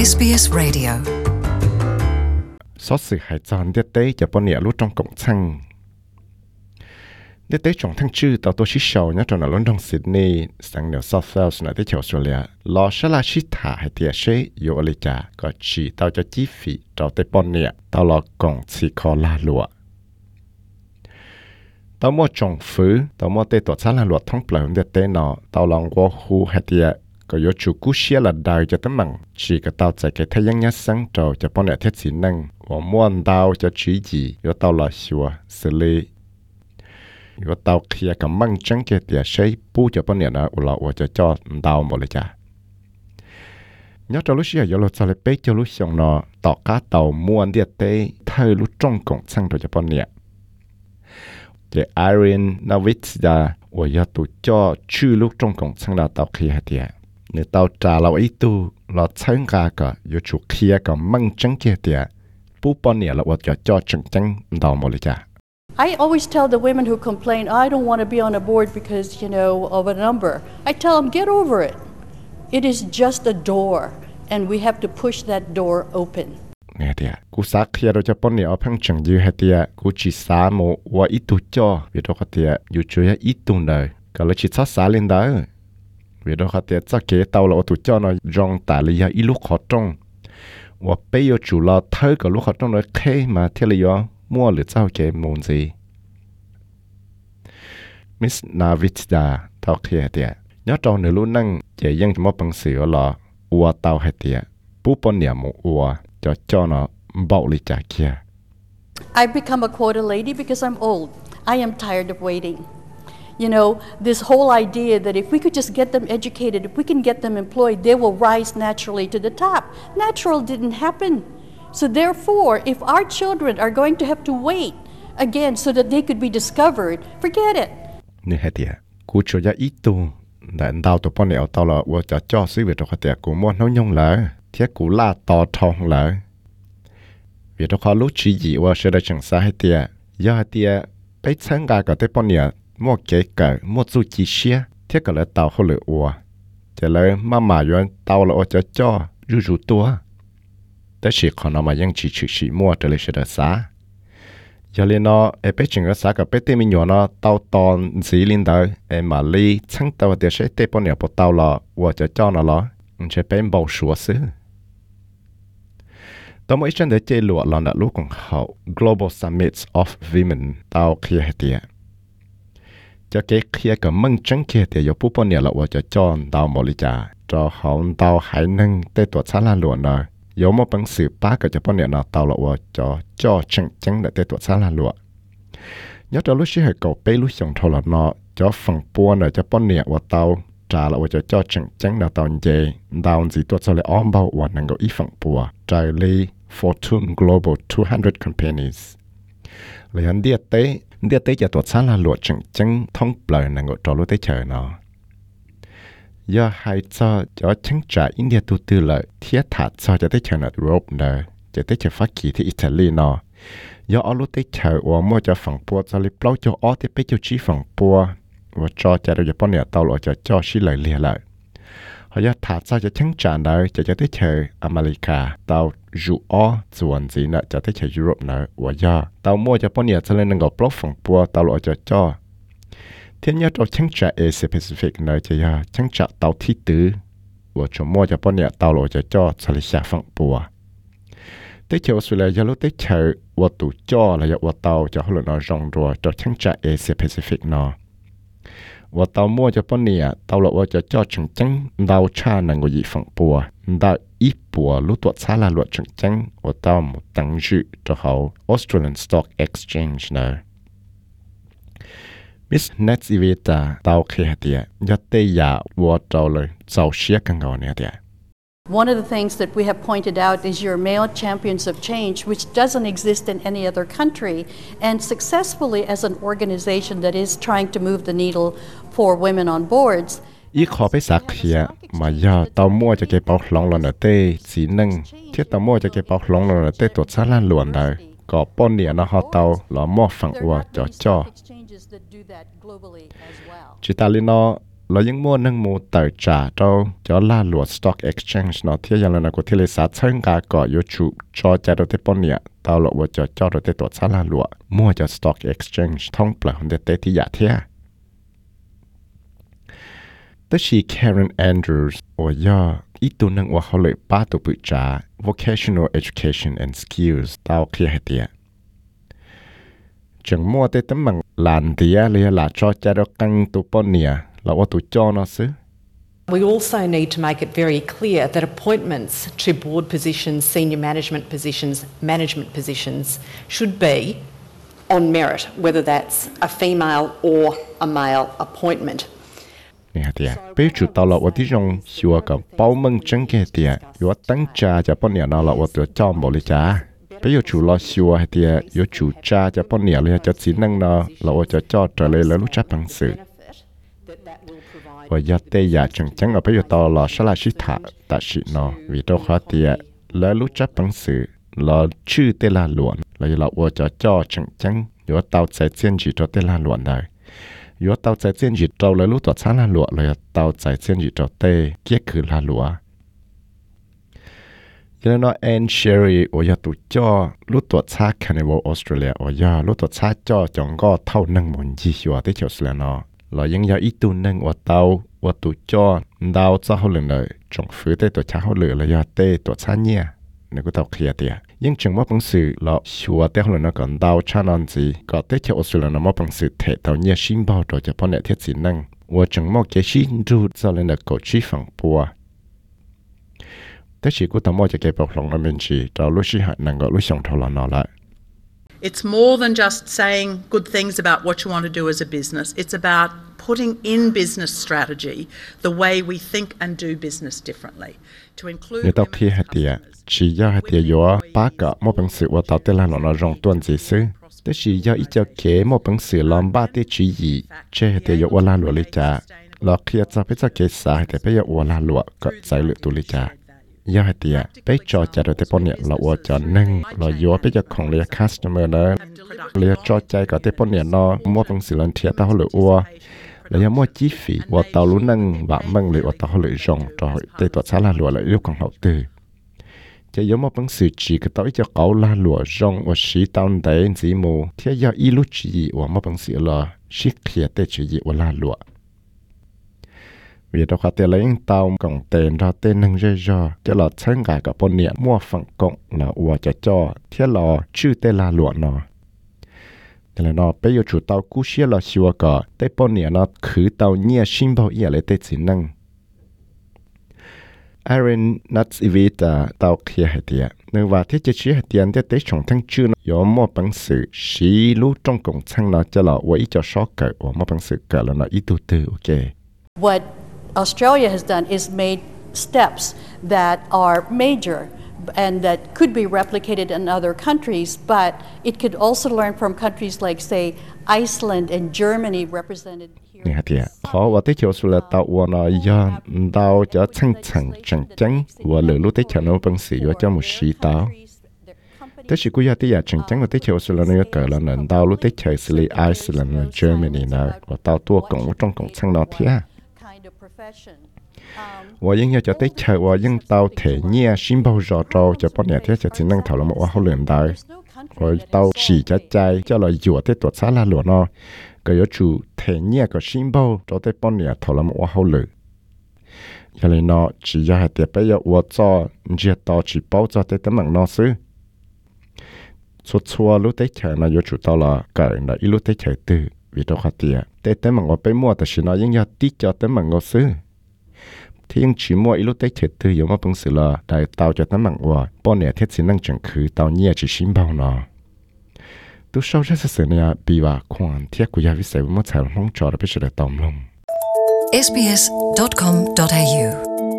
SBS Radio. Số sự hại chọn địa tế cho bọn nhà lúc trong cộng thăng. Địa tế trong thăng chư tàu tôi xí sầu nhá trong là London Sydney sang New South Wales này tới Australia. Lo sẽ là xí thả hay tiệt sẽ yêu ở đây trả có chỉ tàu cho chi phí cho tới bọn nhà tàu lo cộng chỉ khó la lụa. Tàu mua trồng phứ tàu mua tê tuột sáng là luật thông bờ địa tế nọ tàu lòng qua khu hay tiệt có yếu chủ cú xia là đời cho tấm bằng chỉ có tàu chạy cái thái dương nhá sáng trầu cho bọn nhà thiết chỉ năng và mua tàu cho chỉ gì yếu tàu là xua xử lý yếu tàu kia cầm măng trắng kia tiệt xây bu cho bọn nhà nó u lọ cho tàu mộtเลยcha nhớ cho lúc xưa yếu lọ cho lấy bé cho lúc xong nó tàu cá tàu mua địa tế thay lúc trong cổng sang cho bọn nhà để Irene Novitz đã và yếu tụ cho chư lúc trong cổng sang là tàu kia tiệt nếu tàu trả lao ý tu là sáng ra cả yếu chủ kia có măng trắng kia tiệt bố bọn nhà là vật cho trắng trắng đào một lời cha. I always tell the women who complain, I don't want to be on a board because, you know, of a number. I tell them, get over it. It is just a door, and we have to push that door open. Nè tiệt, cú sát kia rồi cho bọn nhà ở phăng chẳng dư hay tiệt, cú chỉ xả một và ít tu cho, vì đó có tiệt, yếu chủ yếu ít tu đời, cái là chỉ xả lên đó. Vì đó có thể cho kế tàu là tụi cho nó rong tả lý ít lúc khó trong và bây giờ chủ là thấy cái lúc khó trong nó khê mà thế là mua được sao kế môn gì Miss Navitda tao kia tiệt nhớ trong nửa lúc năng chỉ dân cho một bằng sự là ua tàu hay tiệt bố bọn nhà một ua cho nó bạo lý trả kia. I become a quota lady because I'm old. I am tired of waiting. You know, this whole idea that if we could just get them educated, if we can get them employed, they will rise naturally to the top. Natural didn't happen. So therefore, if our children are going to have to wait again so that they could be discovered, forget it. Như hết tiệt, cú cho ra ít tu, đã đào tụi bọn nẻo tao là ua cho xí về trong cái tiệt cú mua nấu nhông lỡ, thiết cú la to thong lỡ. Vì đó khó lúc chỉ gì ua sẽได้chẳng xa hết tiệt, do tiệt bé sáng ra cái tụi bọn nẻo mua kế cỡ mua du chi xia thiết cả là tàu không lựa ua chỉ là mà yuan tàu là cho rủ tuaแต่สิขอนมายังchỉ mua trở lại sẽ được xá giờ lên nó em bé chừng cái xá cái bé tên mình nhỏ nó tàu tòn gì lên đời em mà li chẳng tàu để sẽ tế bọn nhà bộ tàu là ua cho nó lo sẽ bé bầu sủa xứ tao mới chân để chơi lụa là đã lúc còn hậu Global Summits of Women tàu kia hết tiệt cho cái kia cái măng trắng kia thì có bố bọn nhà là cho tàu một lý trả cho họ tàu hải năng tê tuột xa lan lụa nè có một bằng sự bá cái cho bọn nhà tàu là cho trắng để tê tuột xa lan lụa nhớ cho lúc xí hệ cầu bé lúc xong thôi là nó cho phần buôn để cho bọn nhà tàu trả là cho trắng là tàu dễ tàu gì tuột xa lại ôm bao và năng có ít phần buôn trái lý Fortune Global 200 Companies là hắn địa tế cho tuột sáng là lụa chẳng thông bờ này ngồi trò lúa tế chờ nó do hai cho chẳng trả India tu tư lợi thiết thả cho tế chờ nó Europe nè cho tế chờ phát kỳ thì Italy nó do ở lúa tế chờ và mua cho phần bùa cho lý plau cho ó tế bế cho chí phần bùa và cho được bọn nhà tàu lụa cho xí lợi lìa lợi họ do thả cho chẳng trả nợ cho tế chờ America tàu dù ó chuẩn gì nè cho tế chờ Europe nè và do tàu mua cho bọn nhà cho lên ngọc blog phần bùa tàu lụa cho thiên nhớ tàu chẳng trả Asia Pacific nè cho chẳng trả tàu thi tứ và cho mua cho bọn nhà tàu lụa cho lý xa phần bùa tế chờ Australia do lúc tế chờ và tụ cho là do tàu cho họ nó rong rồi cho chẳng trả Asia Pacific nè và tàu mua cho bọn nhà tàu lụa cho chẳng đào cha năng của dị phần bùa đào ít bùa lúc tuột xa là luật chẳng và tàu một tăng dự cho họ Australian Stock Exchange nè Miss Netsivita tàu kia tiệt do tây giả và tàu lời giàu xía càng ngọn nè tiệt. One of the things that we have pointed out is your male champions of change, which doesn't exist in any other country, and successfully as an organization that is trying to move the needle for women on boards. Ý khó bé sạc kia mà do tàu mua cho cái bảo lòng là tê chỉ nâng thiết tàu mua cho cái bảo lòng là tê tuột xa lan luồn đời có bọn nhà nó họ tàu là mua phẳng của cho chỉ ta lên nó เรายังมั่วนั่งมูเตอร์จ่าเราจะล่าหลวด stock exchange เนาะที่ยังเราที่เลยสาเชิงกาก่อยชูจอใจเราที่ปนเนี่ยตลอดว่าจะจอเราที่ตัวซาลาหลวดมั่วจะ stock exchange ท่องเปล่าของเตที่อยากเที่ยแต่ชี Karen Andrews ว่าย่ออีตัวนึงว่าเขาเลยป้าตัวปุจจา vocational education and skills ตาวเคลียร์เตียจังมั่วแต่ตั้งมังหลานเตียเลยหลานจอใจเรากังตัวปนเนี่ยเราว่าตัวจอเนาะซึ We also need to make it very clear that appointments to board positions, senior management positions should be on merit, whether that's a female or a male appointment. นี่ฮะเตียไปจุดตลอดว่าที่จงชัวกับเป้ามึงจังเกเตียอยู่ว่าตั้งจ่าจะปนเนี่ยเราว่าตัวจอมบริจาไปอยู่จุดรอชัวเตียอยู่จุดจ่าจะปนเนี่ยเลยจะสินั่งเนาะเราว่าจะจอดจะเลยแล้วรู้จักปังสื่อว่ายัดเตยอยากจังเอาไปอยู่ตลอดฉลาดชิตาตัดชิเนาะวิโตคาเตียแล้วรู้จักปังสื่อเราชื่อเตลาหลวนเราว่าจะจอจังอยู่ว่าเตาใจเจียนจีตัวเตลาหลวนได้อยู่ว่าเตาใจเจียนจีเราเลยรู้ตัวช้าลาหลวนเลยเตาใจเจียนจีตัวเตเกี่ยคือลาหลวยังเนาะแอนเชอรี่ว่าอย่าตัวจอรู้ตัวช้าแคนาดาออสเตรเลียว่าอย่ารู้ตัวช้าจอจงก็เท่านั่งหมุนยี่ชัวที่เชียวเนาะเรายังอยากอีตัวนึงว่าเตาว่าตัวจอดาวจะเขาเลยจงฟื้นได้ตัวช้าเขาเลยแล้วอยากเตตัวช้าเนี่ยนึกว่าเตาเคลียร์เดียยังจังว่าปังสื่อเราชัวร์แต่เขาเลยนะก่อนดาวชานันจีก็เตเชียวออสเตรเลียนะมาปังสื่อเทเตาเนี่ยชิมบ่าวโดยเฉพาะเนี่ยเทียสินั่งว่าจังว่าเกชินรูจะเลยนะกดชีฝั่งปัวแต่ชีกูตั้งว่าจะเก็บปกลงน้ำมันชีเรารู้ชีหันนั่งก็รู้ช่องเท่านั้นละ It's more than just saying good things about what you want to do as a business. It's about putting in business strategy the way we think and do business differently. To include women customers. 只要係啲有八個冇本事，我到底來攞那種段子事。但是要一隻嘅冇本事，兩百啲主意，即係啲有我來攞嚟咋，落去就俾隻嘅啥，係俾有我來攞個仔女到嚟咋。要係啲俾咗就到啲半年落我就能落有俾隻窮嚟 customer 呢，嚟咗ใจ個啲半年咯，冇本事兩天到嚟我。แล้วยังมั่วจี้ฝีว่าเตาลุ้นนั่งแบบมึงเลยว่าเตาเลยจงต่อเตตัวช้าลาหลัวเลยเรื่องของเขาตื่นจะยังมั่วปังสื่อจีก็ต้องจะเกาลาหลัวจงว่าสีตอนใดจีมูที่ยาอีลุจีว่ามั่วปังสื่อละชิเคลียเตจีว่าลาหลัวvì đó có thể lấy tàu cộng tiền ra tên nâng dây dò cho là chân cả các bọn niệm mua phẳng cộng là ua cho thiết là chữ tên là luận nó cho nên nó bây giờ chủ tàu cú xia là xua cả tên bọn niệm nó khử tàu nhẹ xin bao ý lấy tên chỉ nâng Aaron Nutsivita tàu kia hệ tiệt nếu và thiết chế chế hệ tiệt để tới trong thăng chữ nó mua bằng sự xí lú trong cộng thăng nó cho là ua ý cho sót cỡ ua mua bằng sự cỡ là nó ý tu tư ok. What Australia has done is made steps that are major and that could be replicated in other countries, but it could also learn from countries like, say, Iceland and Germany represented here. นี่ฮะที่เขาว่าที่เชียวสุดแล้วตัวว่าน้อยย้อนดาวจะชั้งจังว่าเหลือรู้ที่เชียวน้องเป็นสีว่าจะมุสีดาวแต่สิกูอยากที่อยากจังว่าที่เชียวสุดแล้วเนี่ยเกิดแล้วนั่นดาวรู้ที่เชียวสิเลยไอซ์แลนด์และเยอรมนีนะว่าดาวตัวกงว่าจ้องกงชั้งนอเทียว่ายังอยากจะได้เชื่อว่ายังเตาเทเนี่ยชิมเบาจอจะป้อนเนี่ยที่จะสินั่งถามว่าเขาเรียนได้ว่าเตาฉีจะใจจะลอยอยู่ที่ตัวซาลาหลวงเนาะก็ยจูเทเนี่ยก็ชิมเบาจะได้ป้อนเนี่ยถามว่าเขาเลยยังเลยเนาะchỉอยากให้เดี๋ยวไปอยากว่าจอเจียต่อchỉเป้าจะได้ตั้งหนังเนาะซื้อชัวรู้ได้เชื่อนะยจูตอละเกิดนะอีรู้ได้เชื่อตื้อวิธีขัดเดียแต่ตั้งหนังว่าไปมั่วแต่สินะยังอยากติดจะตั้งหนังก็ซื้อที่ยังชิมัวอีลูกได้เถิดตือยังมาเป็นสิละได้เตาจะตั้งมังว่าป้อนเนี่ยเทศนั่งจังคือเตาเนี่ยจะชิมเบาเนาะตัวชาวเจ้าเสือเนี่ยบีว่าความเทียกุยาวิเศษว่าเมื่อใช้ห้องจอดไปเฉลยตอมลง sbs.com.au